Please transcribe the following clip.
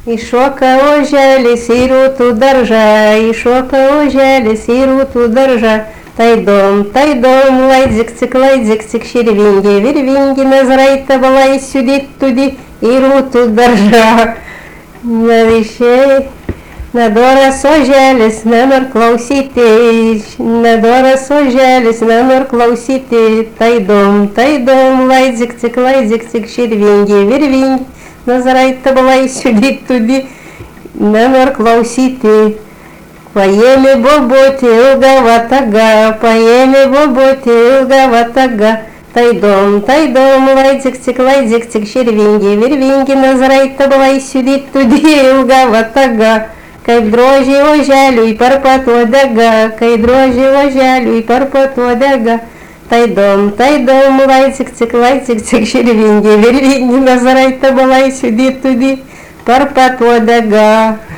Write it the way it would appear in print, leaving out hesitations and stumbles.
І шока ожелись, і руту держа, і шока ожелись, і руту держа. Тайдом, лайдзик-цик, червінги, вірвінги, назрайте балай сюди, туди, і руту держа. Навіщей, надорос ожелись, намер клаусіти, надорос ожелись, намер клаусіти. Тайдом, лайдзик-цик, червінги, вірвінги, назрайте балай сюди, туди, намер клаусіти. Поели боботи угаватага, поели боботи угаватага. Тайдом, лайдзик-цик, червінги, вірвінги, назрайте балай сюди, туди, угаватага. Кай дрожі ожалю і парпату дага, кай дрожі ожалю і парпату дага. Тайдом, лайдзик-цик, червінги, вірвінги, назрайте балай сюди, туди, парпату дага.